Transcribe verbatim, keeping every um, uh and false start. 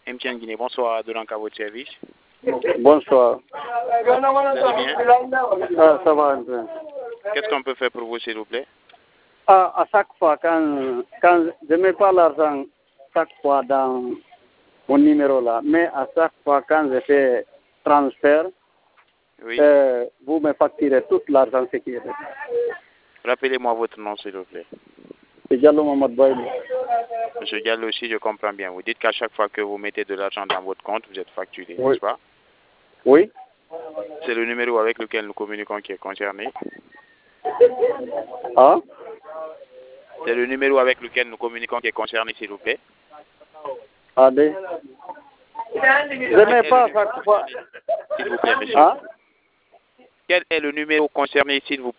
M T N Guinée, bonsoir, de à votre service. Bonsoir. Vous allez bien? Ah, ça va un peu. Qu'est-ce qu'on peut faire pour vous, s'il vous plaît? Ah, à chaque fois, quand, quand je ne mets pas l'argent chaque fois dans mon numéro là, mais à chaque fois quand je fais transfert, Oui. euh, vous me facturez tout l'argent qui est. Rappelez-moi votre nom, s'il vous plaît. C'est Diallo Mohamed Baïli. Monsieur Diallo aussi, je comprends bien. Vous dites qu'à chaque fois que vous mettez de l'argent dans votre compte, vous êtes facturé, Oui. n'est-ce pas? Oui. C'est le numéro avec lequel nous communiquons qui est concerné. Ah? C'est le numéro avec lequel nous communiquons qui est concerné, s'il vous plaît. Allez. Je n'ai pas chaque fois. S'il vous plaît, monsieur. Ah? Quel est le numéro concerné, s'il vous plaît?